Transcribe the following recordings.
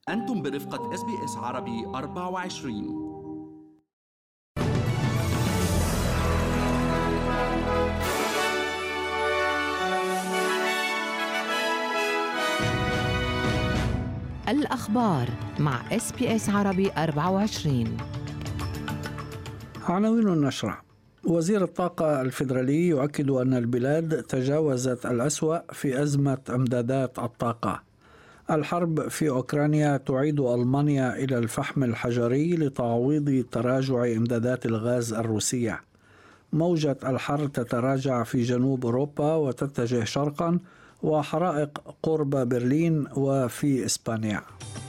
أنتم برفقة SBS عربي 24. الأخبار مع SBS عربي 24. عناوين النشرة. وزير الطاقة الفيدرالي يؤكد أن البلاد تجاوزت الأسوأ في أزمة إمدادات الطاقة. الحرب في أوكرانيا تعيد ألمانيا إلى الفحم الحجري لتعويض تراجع إمدادات الغاز الروسية. موجة الحر تتراجع في جنوب أوروبا وتتجه شرقا، وحرائق قرب برلين وفي إسبانيا.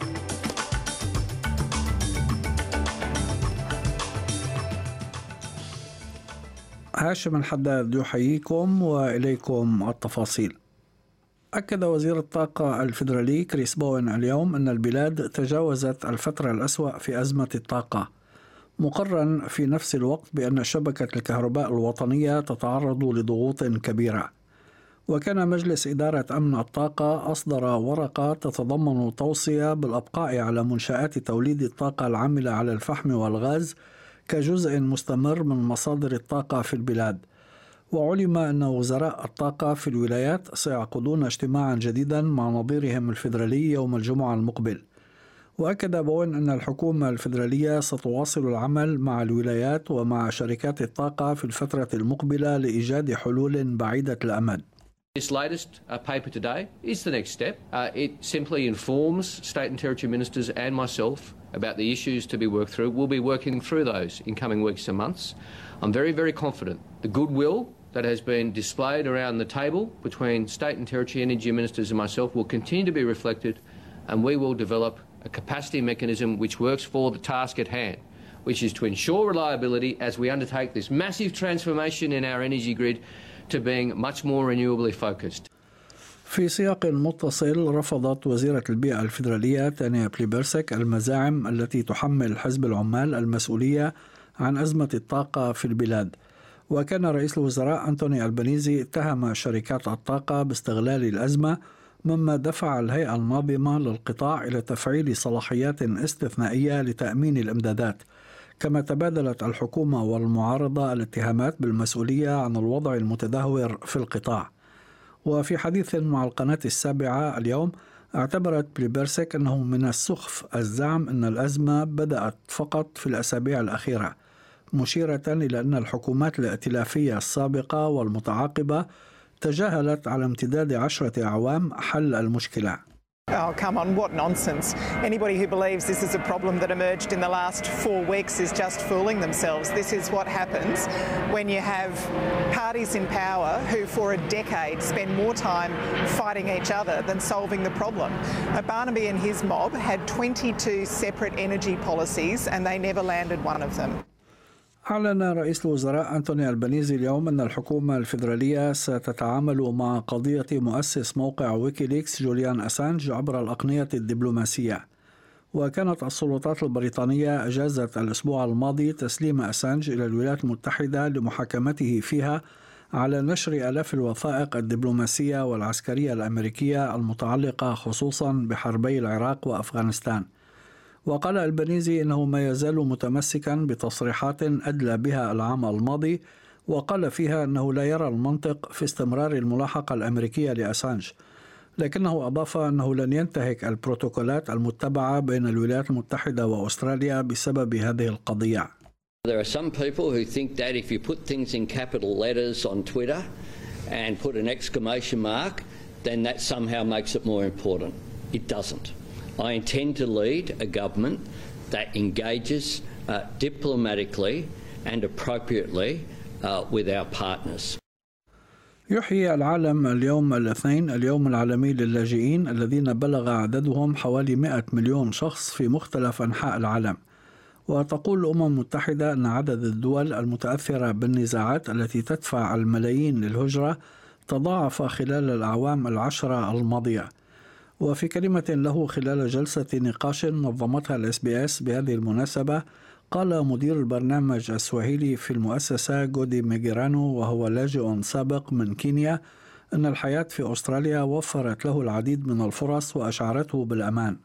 هاشم الحداد يحييكم وإليكم التفاصيل. أكد وزير الطاقة الفيدرالي كريس بوين اليوم أن البلاد تجاوزت الفترة الأسوأ في أزمة الطاقة، مقررا في نفس الوقت بأن شبكة الكهرباء الوطنية تتعرض لضغوط كبيرة. وكان مجلس إدارة أمن الطاقة أصدر ورقة تتضمن توصية بالإبقاء على منشآت توليد الطاقة العاملة على الفحم والغاز كجزء مستمر من مصادر الطاقة في البلاد. وعلم أن وزراء الطاقة في الولايات سيعقدون اجتماعا جديدا مع نظيرهم الفيدرالي يوم الجمعة المقبل. وأكد بوين أن الحكومة الفيدرالية ستواصل العمل مع الولايات ومع شركات الطاقة في الفترة المقبلة لإيجاد حلول بعيدة الأمد. This latest paper today is the next step. It simply informs state and territory ministers and myself about the issues to be worked through. We'll be working through those in coming weeks and months. I'm very, very confident the goodwill that has been displayed around the table between state and territory energy ministers and myself will continue to be reflected, and we will develop a capacity mechanism which works for the task at hand, which is to ensure reliability as we undertake this massive transformation in our energy grid to being much more renewably focused. في سياق متصل، رفضت وزيرة البيئة الفيدرالية تانيا بليبرسك المزاعم التي تحمل حزب العمال المسؤولية عن أزمة الطاقة في البلاد. وكان رئيس الوزراء أنتوني ألبانيزي اتهم شركات الطاقة باستغلال الأزمة، مما دفع الهيئة الناظمة للقطاع إلى تفعيل صلاحيات استثنائية لتأمين الإمدادات. كما تبادلت الحكومة والمعارضة الاتهامات بالمسؤولية عن الوضع المتدهور في القطاع. وفي حديث مع القناة السابعة اليوم، اعتبرت بليبرسك أنه من السخف الزعم أن الأزمة بدأت فقط في الأسابيع الأخيرة، مشيرة إلى أن الحكومات الائتلافية السابقة والمتعاقبة تجاهلت على امتداد 10 أعوام حل المشكلة. Oh, come on, what nonsense. Anybody who believes this is a problem that emerged in the last 4 weeks is just fooling themselves. This is what happens when you have parties in power who for a decade spend more time fighting each other than solving the problem. Barnaby and his mob had 22 separate energy policies and they never landed one of them. أعلن رئيس الوزراء أنتوني ألبانيزي اليوم أن الحكومة الفيدرالية ستتعامل مع قضية مؤسس موقع ويكيليكس جوليان أسانج عبر الأقنية الدبلوماسية. وكانت السلطات البريطانية أجازت الأسبوع الماضي تسليم أسانج إلى الولايات المتحدة لمحاكمته فيها على نشر آلاف الوثائق الدبلوماسية والعسكرية الأمريكية المتعلقة خصوصا بحربي العراق وأفغانستان. وقال ألبانيزي إنه ما يزال متمسكا بتصريحات أدلى بها العام الماضي، وقال فيها أنه لا يرى المنطق في استمرار الملاحقة الأمريكية لأسانج، لكنه أضاف أنه لن ينتهك البروتوكولات المتبعة بين الولايات المتحدة وأستراليا بسبب هذه القضية. There are some people who think that if you put things in capital letters on Twitter and put an exclamation mark, then that somehow makes it more important. It doesn't. I intend to lead a government that engages diplomatically and appropriately with our partners. يحيي العالم اليوم الاثنين اليوم العالمي للاجئين الذين بلغ عددهم حوالي 100 مليون شخص في مختلف أنحاء العالم. وتقول الأمم المتحدة أن عدد الدول المتأثرة بالنزاعات التي تدفع الملايين للهجرة تضاعف خلال الأعوام 10 الماضية. وفي كلمة له خلال جلسة نقاش نظمتها SBS بهذه المناسبة، قال مدير البرنامج السواهيلي في المؤسسة جودي ميجيرانو وهو لاجئ سابق من كينيا أن الحياة في أستراليا وفرت له العديد من الفرص وأشعرته بالأمان.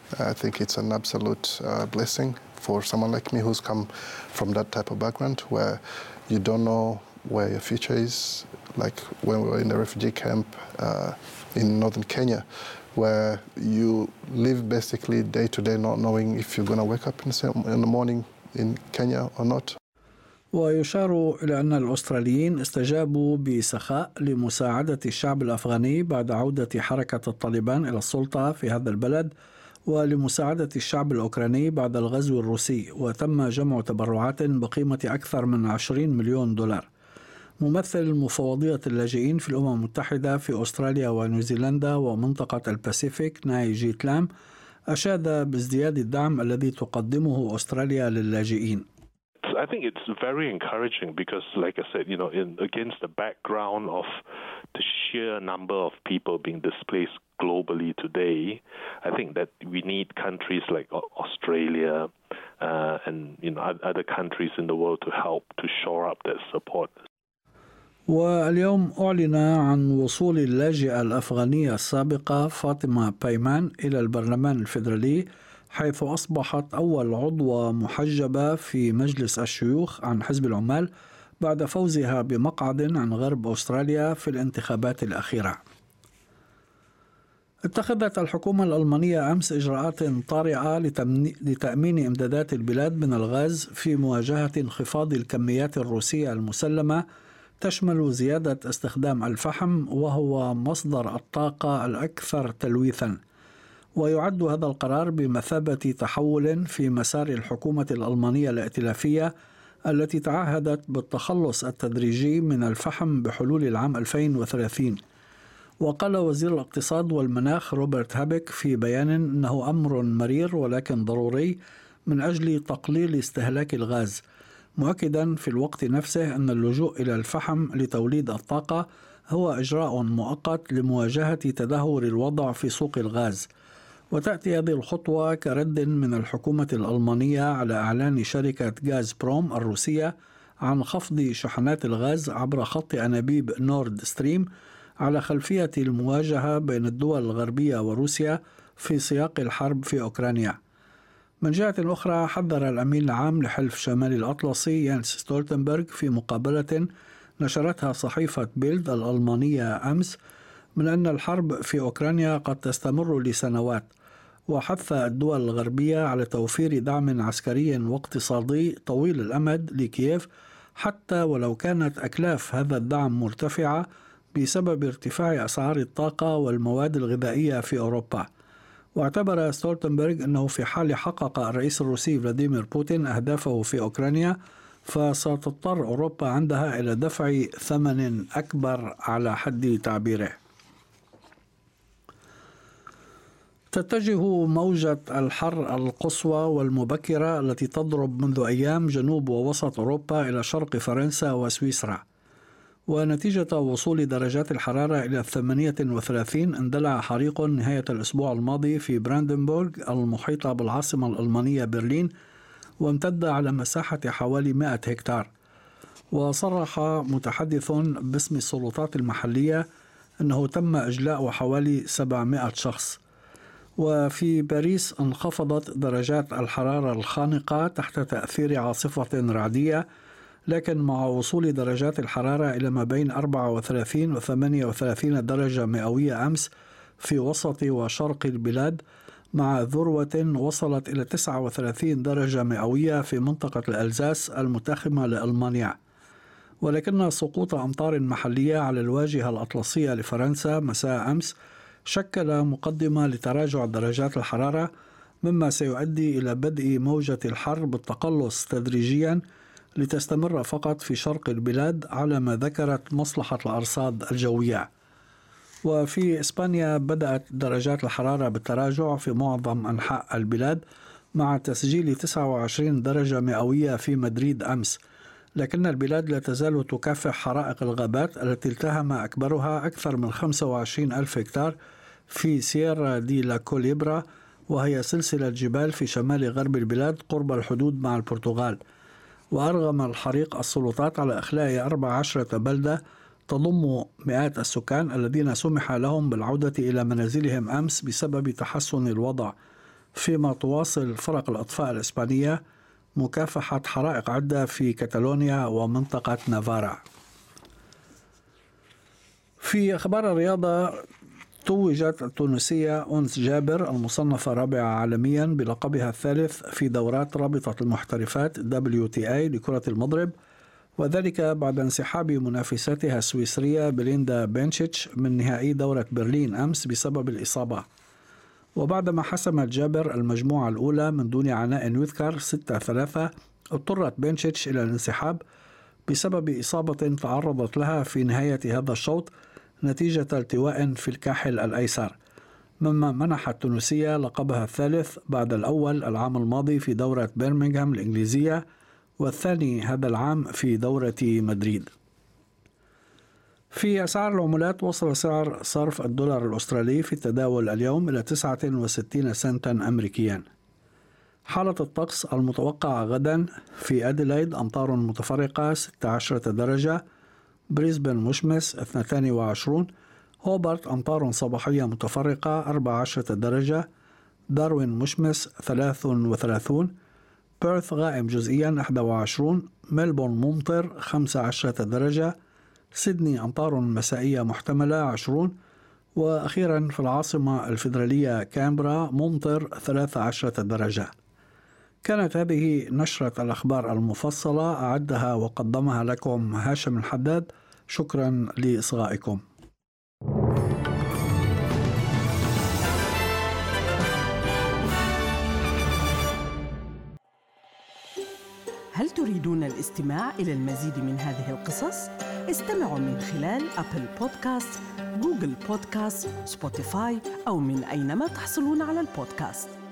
I think it's an absolute blessing for someone like me who's come from that type of background where you don't know where your future is, like when we were in the refugee camp in northern Kenya, where you live basically day to day not knowing if you're going to wake up in the morning in Kenya or not. ويشار إلى أن الأستراليين استجابوا بسخاء لمساعدة الشعب الأفغاني بعد عودة حركة الطالبان إلى السلطة في هذا البلد، ولمساعدة الشعب الأوكراني بعد الغزو الروسي، وتم جمع تبرعات بقيمة أكثر من 20 مليون دولار. ممثل مفوضية اللاجئين في الأمم المتحدة في أستراليا ونيوزيلندا ومنطقة الباسيفيك ناي جيت لام أشاد بازدياد الدعم الذي تقدمه أستراليا للاجئين. I think it's very encouraging because, like I said, against the background of the sheer number of people being displaced globally today, I think that we need countries like Australia and other countries in the world to help to shore up that support. واليوم أعلن عن وصول اللاجئة الأفغانية السابقة فاطمة بايمان إلى البرلمان الفيدرالي، حيث أصبحت أول عضوة محجبة في مجلس الشيوخ عن حزب العمال بعد فوزها بمقعد عن غرب أستراليا في الانتخابات الأخيرة. اتخذت الحكومة الألمانية أمس إجراءات طارئة لتأمين إمدادات البلاد من الغاز في مواجهة انخفاض الكميات الروسية المسلمة، تشمل زيادة استخدام الفحم وهو مصدر الطاقة الأكثر تلويثاً. ويعد هذا القرار بمثابة تحول في مسار الحكومة الألمانية الائتلافية التي تعهدت بالتخلص التدريجي من الفحم بحلول العام 2030. وقال وزير الاقتصاد والمناخ روبرت هابيك في بيان أنه أمر مرير ولكن ضروري من أجل تقليل استهلاك الغاز، مؤكدا في الوقت نفسه أن اللجوء إلى الفحم لتوليد الطاقة هو إجراء مؤقت لمواجهة تدهور الوضع في سوق الغاز. وتأتي هذه الخطوة كرد من الحكومة الألمانية على إعلان شركة غاز بروم الروسية عن خفض شحنات الغاز عبر خط أنابيب نورد ستريم على خلفية المواجهة بين الدول الغربية وروسيا في سياق الحرب في أوكرانيا. من جهة أخرى، حذر الأمين العام لحلف شمال الأطلسي يانس ستولتنبرغ في مقابلة نشرتها صحيفة بيلد الألمانية أمس من أن الحرب في أوكرانيا قد تستمر لسنوات، وحث الدول الغربية على توفير دعم عسكري واقتصادي طويل الأمد لكييف حتى ولو كانت أكلاف هذا الدعم مرتفعة بسبب ارتفاع أسعار الطاقة والمواد الغذائية في أوروبا. واعتبر ستولتنبرغ أنه في حال حقق الرئيس الروسي فلاديمير بوتين أهدافه في أوكرانيا فستضطر أوروبا عندها إلى دفع ثمن أكبر على حد تعبيره. تتجه موجة الحر القصوى والمبكرة التي تضرب منذ أيام جنوب ووسط أوروبا إلى شرق فرنسا وسويسرا، ونتيجة وصول درجات الحرارة إلى 38 اندلع حريق نهاية الأسبوع الماضي في براندنبورغ المحيطة بالعاصمة الألمانية برلين، وامتد على مساحة حوالي 100 هكتار. وصرح متحدث باسم السلطات المحلية أنه تم إجلاء حوالي 700 شخص. وفي باريس انخفضت درجات الحرارة الخانقة تحت تأثير عاصفة رعدية، لكن مع وصول درجات الحرارة إلى ما بين 34 و 38 درجة مئوية أمس في وسط وشرق البلاد، مع ذروة وصلت إلى 39 درجة مئوية في منطقة الألزاس المتاخمة لألمانيا. ولكن سقوط أمطار محلية على الواجهة الأطلسية لفرنسا مساء أمس شكل مقدمة لتراجع درجات الحرارة، مما سيؤدي إلى بدء موجة الحر بالتقلص تدريجيا لتستمر فقط في شرق البلاد على ما ذكرت مصلحة الأرصاد الجوية. وفي إسبانيا بدأت درجات الحرارة بالتراجع في معظم أنحاء البلاد مع تسجيل 29 درجة مئوية في مدريد أمس، لكن البلاد لا تزال تكافح حرائق الغابات التي التهم أكبرها أكثر من 25 ألف هكتار في سييرا دي لا كوليبرا، وهي سلسلة جبال في شمال غرب البلاد قرب الحدود مع البرتغال. وأرغم الحريق السلطات على إخلاء 14 بلدة تضم مئات السكان الذين سمح لهم بالعودة إلى منازلهم أمس بسبب تحسن الوضع، فيما تواصل فرق الإطفاء الإسبانية مكافحة حرائق عدة في كاتالونيا ومنطقة نافارا. في أخبار الرياضة، توجت التونسية أنس جابر المصنفة رابعة عالميا بلقبها الثالث في دورات رابطة المحترفات WTA لكرة المضرب، وذلك بعد انسحاب منافستها السويسرية بليندا بينشيتش من نهائي دورة برلين أمس بسبب الإصابة. وبعدما حسمت جابر المجموعة الأولى من دون عناء يذكر 6-3، اضطرت بينشيتش إلى الانسحاب بسبب إصابة تعرضت لها في نهاية هذا الشوط نتيجة التواء في الكاحل الأيسر، مما منح التونسية لقبها الثالث بعد الأول العام الماضي في دورة برمنغهام الإنجليزية والثاني هذا العام في دورة مدريد. في أسعار العملات، وصل سعر صرف الدولار الأسترالي في التداول اليوم إلى 69 سنتا أمريكيا. حالة الطقس المتوقعة غدا: في أديلايد أمطار متفرقة 16 درجة، بريسبن مشمس 22، هوبارت أمطار صباحية متفرقة 14 درجة، داروين مشمس 33، بيرث غائم جزئيا 21، ملبورن ممطر 15 درجة، سيدني أمطار مسائية محتملة 20، وأخيرا في العاصمة الفيدرالية كامبرا ممطر 13 درجة. كانت هذه نشرة الأخبار المفصلة، أعدها وقدمها لكم هاشم الحداد. شكرا لإصغائكم. هل تريدون الاستماع إلى المزيد من هذه القصص؟ استمعوا من خلال أبل بودكاست، جوجل بودكاست، سبوتيفاي أو من أينما تحصلون على البودكاست.